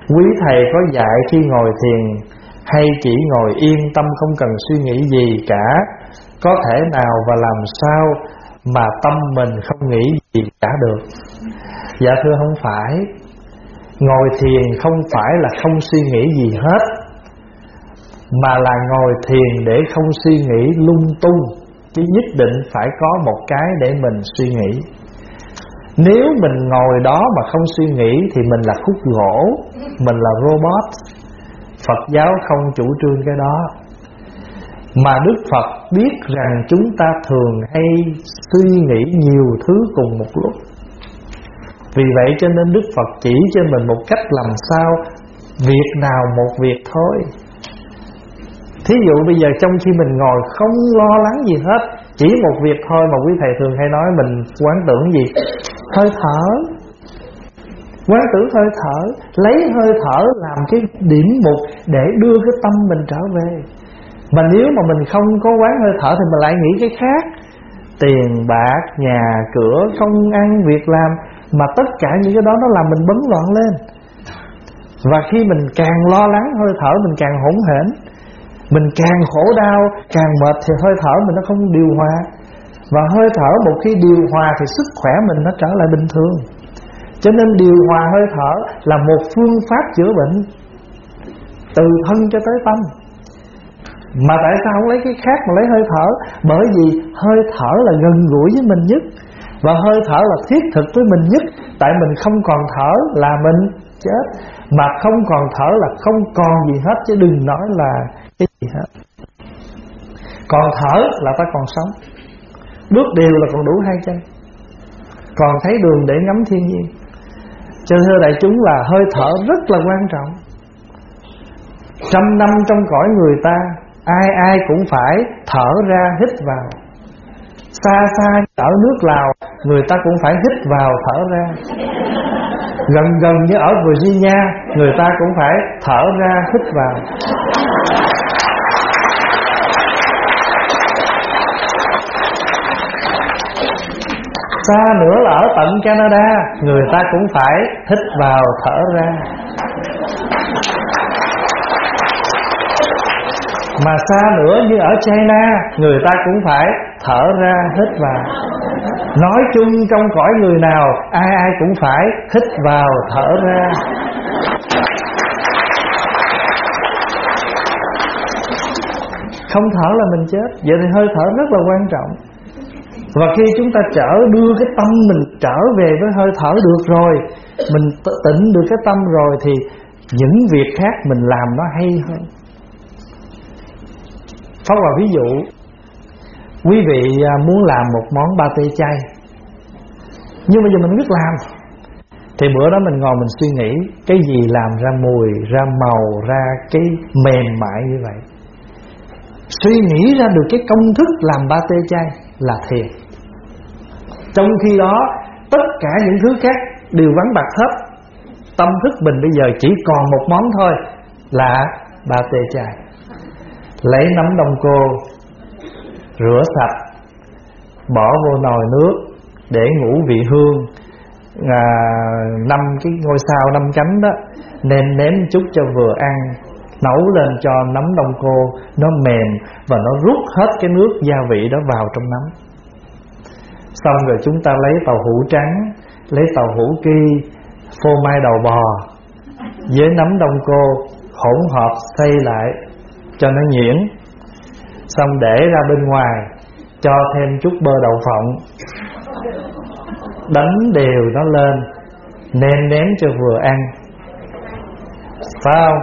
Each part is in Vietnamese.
Quý thầy có dạy khi ngồi thiền hay chỉ ngồi yên tâm không cần suy nghĩ gì cả? Có thể nào và làm sao mà tâm mình không nghĩ gì cả được? Dạ thưa không phải. Ngồi thiền không phải là không suy nghĩ gì hết, mà là ngồi thiền để không suy nghĩ lung tung. Chứ nhất định phải có một cái để mình suy nghĩ. Nếu mình ngồi đó mà không suy nghĩ thì mình là khúc gỗ, mình là robot. Phật giáo không chủ trương cái đó. Mà Đức Phật biết rằng chúng ta thường hay suy nghĩ nhiều thứ cùng một lúc. Vì vậy cho nên Đức Phật chỉ cho mình một cách làm sao việc nào một việc thôi. Thí dụ bây giờ trong khi mình ngồi không lo lắng gì hết, chỉ một việc thôi mà quý thầy thường hay nói mình quán tưởng gì? Hơi thở. Quán tưởng hơi thở, lấy hơi thở làm cái điểm mục để đưa cái tâm mình trở về. Mà nếu mà mình không có quán hơi thở thì mình lại nghĩ cái khác. Tiền bạc, nhà cửa, công ăn, việc làm. Mà tất cả những cái đó nó làm mình bấn loạn lên. Và khi mình càng lo lắng hơi thở mình càng hỗn hển, mình càng khổ đau, càng mệt thì hơi thở mình nó không điều hòa. Và hơi thở một khi điều hòa thì sức khỏe mình nó trở lại bình thường. Cho nên điều hòa hơi thở là một phương pháp chữa bệnh từ thân cho tới tâm. Mà tại sao không lấy cái khác mà lấy hơi thở? Bởi vì hơi thở là gần gũi với mình nhất, và hơi thở là thiết thực với mình nhất. Tại mình không còn thở là mình chết. Mà không còn thở là không còn gì hết, chứ đừng nói là cái gì hết. Còn thở là ta còn sống. Bước đều là còn đủ 2 chân, còn thấy đường để ngắm thiên nhiên. Cho thưa đại chúng là hơi thở rất là quan trọng. 100 năm trong cõi người ta, ai ai cũng phải thở ra hít vào. Xa xa ở nước Lào, người ta cũng phải hít vào thở ra. Gần gần như ở Virginia, người ta cũng phải thở ra hít vào. Xa nữa là ở tận Canada, người ta cũng phải hít vào thở ra. Mà xa nữa như ở China, người ta cũng phải thở ra hít vào. Nói chung trong cõi người nào, ai ai cũng phải hít vào thở ra. Không thở là mình chết. Vậy thì hơi thở rất là quan trọng. Và khi chúng ta đưa cái tâm mình trở về với hơi thở được rồi, mình tịnh được cái tâm rồi, thì những việc khác mình làm nó hay hơn. Pháp Hòa ví dụ, quý vị muốn làm một món pate chay, nhưng bây giờ mình biết làm, thì bữa đó mình ngồi mình suy nghĩ cái gì làm ra mùi, ra màu, ra cái mềm mại như vậy. Suy nghĩ ra được cái công thức làm pate chay là thiền. Trong khi đó tất cả những thứ khác đều vắng bặt hết. Tâm thức mình bây giờ chỉ còn một món thôi là pate chay. Lấy nấm đông cô, rửa sạch, bỏ vô nồi nước để ngũ vị hương, 5 cái ngôi sao 5 cánh đó, nêm nếm chút cho vừa ăn, nấu lên cho nấm đông cô nó mềm và nó rút hết cái nước gia vị đó vào trong nấm. Xong rồi chúng ta lấy tàu hũ trắng, lấy tàu hũ ki, phô mai đầu bò với nấm đông cô hỗn hợp xay lại cho nó nhuyễn. Xong để ra bên ngoài, cho thêm chút bơ đậu phộng, đánh đều nó lên, nêm nếm cho vừa ăn. Phải không?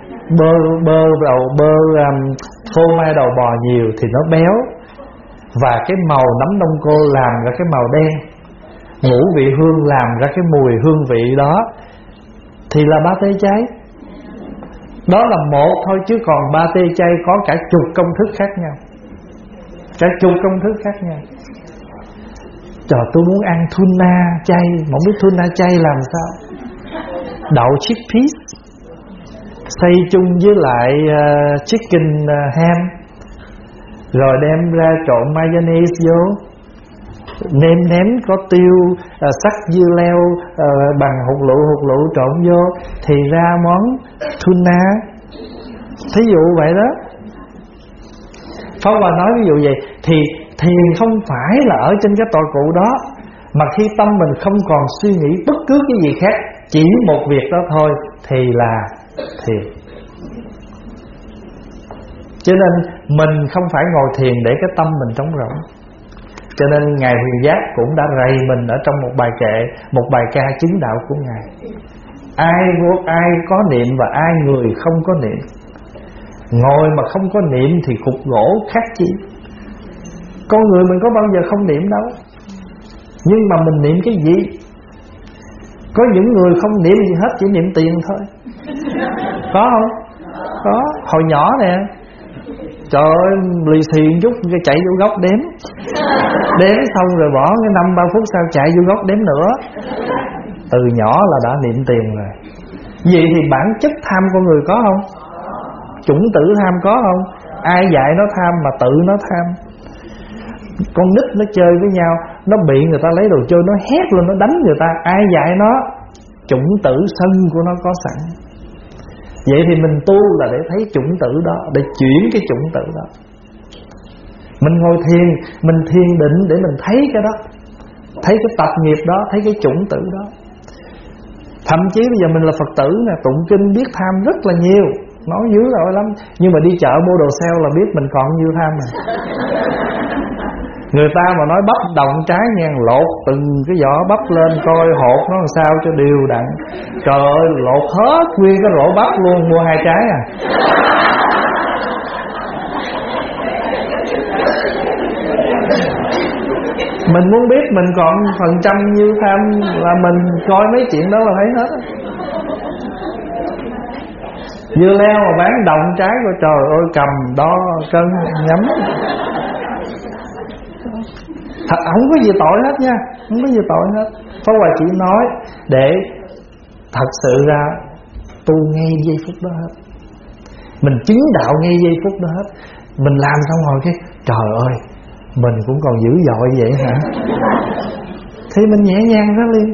Phô mai đầu bò nhiều thì nó béo, và cái màu nấm đông cô làm ra cái màu đen, ngũ vị hương làm ra cái mùi hương vị đó, thì là pate chay. Đó là một thôi, chứ còn pate chay có cả chục công thức khác nhau. Cả chục công thức khác nhau. Trời, tôi muốn ăn tuna chay, mà không biết tuna chay làm sao. Đậu chickpeas xay chung với lại chicken ham, rồi đem ra trộn mayonnaise vô, nêm có tiêu, sắc dưa leo bằng hột lựu trộn vô thì ra món tuna, thí dụ vậy đó. Pháp Hòa nói ví dụ vậy. Thì thiền không phải là ở trên cái tọa cụ đó, mà khi tâm mình không còn suy nghĩ bất cứ cái gì khác, chỉ một việc đó thôi thì là thiền. Cho nên mình không phải ngồi thiền để cái tâm mình trống rỗng. Cho nên Ngài Huyền Giác cũng đã rầy mình ở trong một bài kệ, một bài ca chứng đạo của Ngài. Ai có niệm và ai người không có niệm. Ngồi mà không có niệm thì cục gỗ khác chi. Con người mình có bao giờ không niệm đâu, nhưng mà mình niệm cái gì? Có những người không niệm gì hết, chỉ niệm tiền thôi. Có không? Có. Hồi nhỏ nè, trời ơi, lì xì chút chạy vô góc đếm xong rồi bỏ cái 5-3 phút sau chạy vô góc đếm nữa. Từ nhỏ là đã niệm tiền rồi. Vậy thì bản chất tham con người có không? Chủng tử tham có không? Ai dạy nó tham mà tự nó tham? Con nít nó chơi với nhau, nó bị người ta lấy đồ chơi nó hét lên, nó đánh người ta. Ai dạy nó? Chủng tử sân của nó có sẵn. Vậy thì mình tu là để thấy chủng tử đó, để chuyển cái chủng tử đó. Mình ngồi thiền, mình thiền định để mình thấy cái đó, thấy cái tập nghiệp đó, thấy cái chủng tử đó. Thậm chí bây giờ mình là Phật tử nè, tụng kinh biết tham rất là nhiều, nói dữ dội lắm. Nhưng mà đi chợ mua đồ sale là biết mình còn nhiêu tham mà. Người ta mà nói bắp động trái ngang, lột từng cái vỏ bắp lên coi hột nó làm sao cho đều đặn. Trời ơi, lột hết nguyên cái rổ bắp luôn, mua 2 trái à. Mình muốn biết mình còn phần trăm nhiêu tham là mình coi mấy chuyện đó là thấy hết. Dưa leo mà bán động trái của trời ơi, cầm đo cân nhắm. Thật không có gì tội hết nha, không có gì tội hết. Pháp Hòa chỉ nói để thật sự ra tu ngay giây phút đó hết, mình chứng đạo ngay giây phút đó hết. Mình làm xong rồi cái trời ơi, mình cũng còn dữ dội vậy hả? Thì mình nhẹ nhàng ra liền.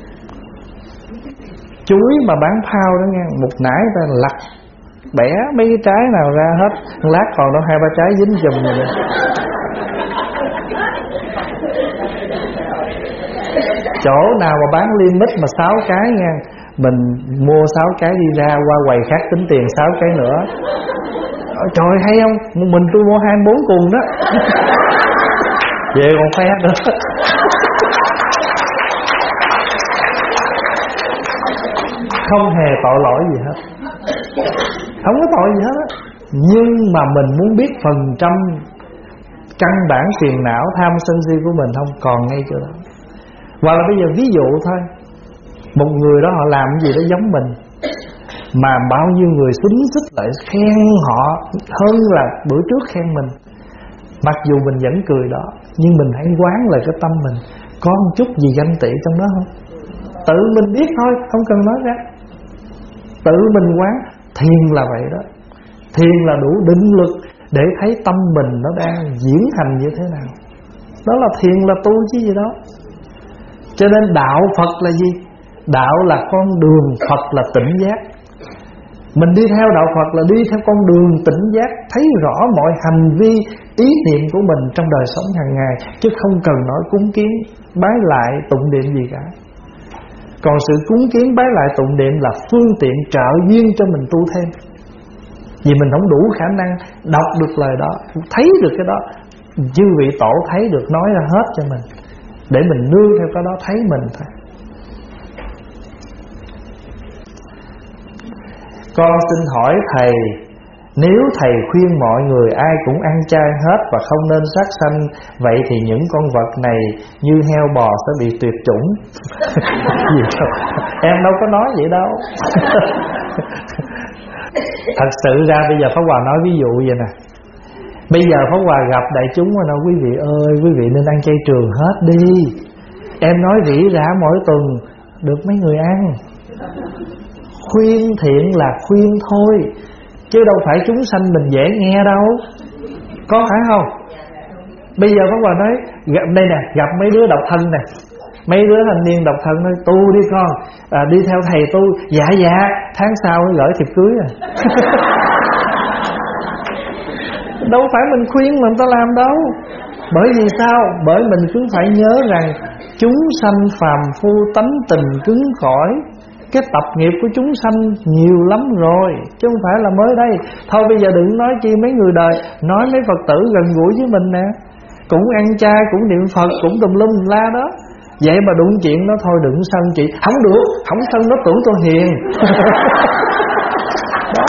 Chuối mà bán phao đó nha, một nải ta lặt bẻ mấy cái trái nào ra hết, lát còn nó 2-3 trái dính chùm rồi. Chỗ nào mà bán limit mà 6 cái nha, mình mua 6 cái đi ra qua quầy khác tính tiền 6 cái nữa. Trời hay không? Mình tôi mua 24 cùng đó. Về còn khoe nữa. Không hề tội lỗi gì hết, không có tội gì hết á. Nhưng mà mình muốn biết phần trăm căn bản phiền não tham sân si của mình không còn ngay chỗ đó. Hoặc là bây giờ ví dụ thôi, một người đó họ làm cái gì đó giống mình, mà bao nhiêu người xúm xích lại khen họ hơn là bữa trước khen mình. Mặc dù mình vẫn cười đó, nhưng mình hãy quán lại cái tâm mình, có một chút gì ganh tị trong đó không? Tự mình biết thôi, không cần nói ra. Tự mình quán. Thiền là vậy đó. Thiền là đủ định lực để thấy tâm mình nó đang diễn hành như thế nào. Đó là thiền, là tu chứ gì đó. Cho nên đạo Phật là gì? Đạo là con đường, Phật là tỉnh giác. Mình đi theo đạo Phật là đi theo con đường tỉnh giác, thấy rõ mọi hành vi, ý niệm của mình trong đời sống hàng ngày, chứ không cần nói cúng kiến, bái lại, tụng niệm gì cả. Còn sự cúng kiến, bái lại, tụng niệm là phương tiện trợ duyên cho mình tu thêm. Vì mình không đủ khả năng đọc được lời đó, thấy được cái đó, chư vị tổ thấy được nói ra hết cho mình, để mình nương theo cái đó thấy mình thôi. Con xin hỏi thầy, nếu thầy khuyên mọi người ai cũng ăn chay hết và không nên sát sanh, vậy thì những con vật này như heo bò sẽ bị tuyệt chủng. Em đâu có nói vậy đâu. Thật sự ra bây giờ Pháp Hòa nói ví dụ vậy nè. Bây giờ Pháp Hòa gặp đại chúng mà nói quý vị ơi, quý vị nên ăn chay trường hết đi. Em nói rỉ rả mỗi tuần được mấy người ăn. Khuyên thiện là khuyên thôi, chứ đâu phải chúng sanh mình dễ nghe đâu, có phải không? Bây giờ Pháp Hòa nói đây nè, gặp mấy đứa độc thân nè, mấy đứa thanh niên độc thân nói tu đi con, đi theo thầy tu. Dạ tháng sau mới gửi thiệp cưới à. Đâu phải mình khuyên mà người ta làm đâu. Bởi vì sao? Bởi mình cứ phải nhớ rằng chúng sanh phàm phu tánh tình cứng cỏi. Cái tập nghiệp của chúng sanh nhiều lắm rồi, chứ không phải là mới đây. Thôi bây giờ đừng nói chi mấy người đời, nói mấy Phật tử gần gũi với mình nè, cũng ăn chay, cũng niệm Phật, cũng tùm lum la đó. Vậy mà đụng chuyện đó thôi đừng sân chị. Không được, không sân nó tưởng tôi hiền. Đó.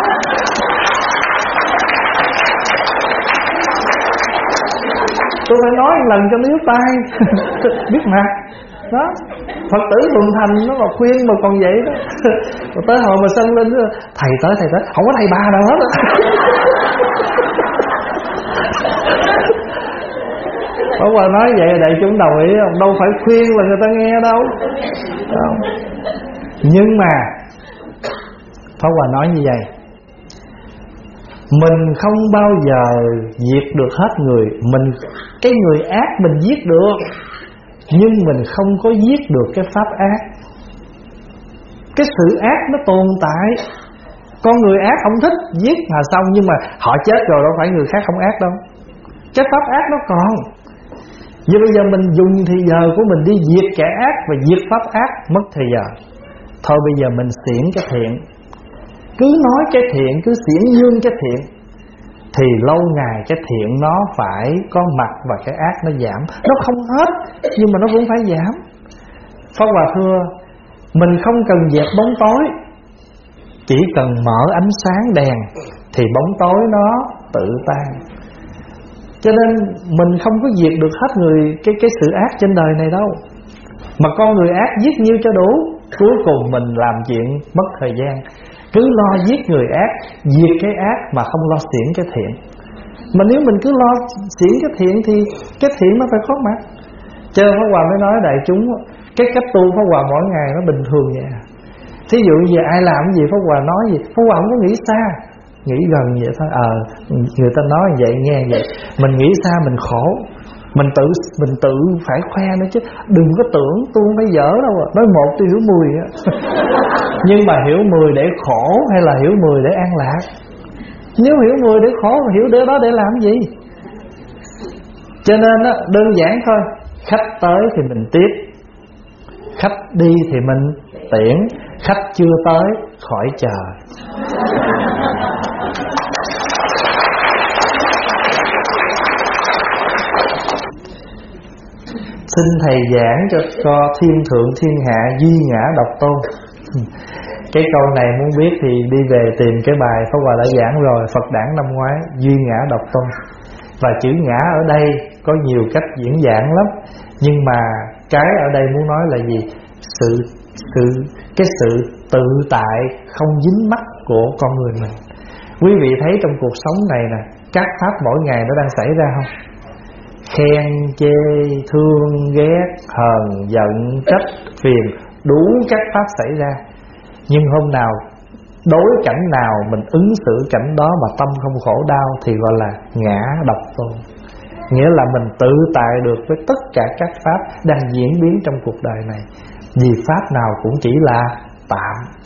Tôi phải nói một lần cho nó nhúc tay. Biết mà. Đó. Phật tử thuần thành nó mà khuyên mà còn vậy đó. Rồi tới hồi mà sân lên đó, thầy tới, không có thầy bà đâu hết. Pháp Hòa nói vậy đại chúng đồng ý không? Đâu phải khuyên là người ta nghe đâu. Không. Nhưng mà Pháp Hòa nói như vậy, mình không bao giờ diệt được hết người. Cái người ác mình giết được, nhưng mình không có giết được cái pháp ác. Cái sự ác nó tồn tại. Con người ác không thích giết là xong, nhưng mà họ chết rồi đâu phải người khác không ác đâu. Cái pháp ác nó còn. Vậy bây giờ mình dùng thì giờ của mình đi diệt kẻ ác và diệt pháp ác, mất thời giờ. Thôi bây giờ mình xiển cái thiện. Cứ nói cái thiện, cứ xiển dương cái thiện, thì lâu ngày cái thiện nó phải có mặt và cái ác nó giảm. Nó không hết, nhưng mà nó cũng phải giảm. Pháp Hòa thưa, mình không cần dẹp bóng tối, chỉ cần mở ánh sáng đèn thì bóng tối nó tự tan. Cho nên mình không có diệt được hết người cái sự ác trên đời này đâu. Mà con người ác giết nhiêu cho đủ, cuối cùng mình làm chuyện mất thời gian. Cứ lo giết người ác, diệt cái ác mà không lo xiển cái thiện. Mà nếu mình cứ lo xiển cái thiện thì cái thiện nó phải có mặt. Cho nên Pháp Hòa mới nói đại chúng, cái cách tu Pháp Hòa mỗi ngày nó bình thường vậy. Thí dụ như ai làm cái gì Pháp Hòa nói gì, Pháp Hòa không có nghĩ xa, nghĩ gần vậy thôi. Người ta nói vậy nghe vậy, mình nghĩ xa mình khổ. Mình tự phải khoe nữa chứ. Đừng có tưởng tôi không phải dở đâu. Nói một tôi hiểu 10 á. Nhưng mà hiểu 10 để khổ hay là hiểu 10 để an lạc? Nếu hiểu 10 để khổ mà hiểu để đó để làm gì? Cho nên á, đơn giản thôi. Khách tới thì mình tiếp, khách đi thì mình tiễn, khách chưa tới khỏi chờ. Xin thầy giảng cho thiên thượng thiên hạ duy ngã độc tôn. Cái câu này muốn biết thì đi về tìm cái bài Pháp Hòa đã giảng rồi, Phật đản năm ngoái, duy ngã độc tôn. Và chữ ngã ở đây có nhiều cách diễn giảng lắm, nhưng mà cái ở đây muốn nói là gì? Cái sự tự tại không dính mắc của con người mình. Quý vị thấy trong cuộc sống này nè, các pháp mỗi ngày nó đang xảy ra không? Khen, chê, thương, ghét, hờn, giận, trách, phiền, đủ các pháp xảy ra. Nhưng hôm nào, đối cảnh nào mình ứng xử cảnh đó mà tâm không khổ đau thì gọi là ngã độc tôn. Nghĩa là mình tự tại được với tất cả các pháp đang diễn biến trong cuộc đời này. Vì pháp nào cũng chỉ là tạm.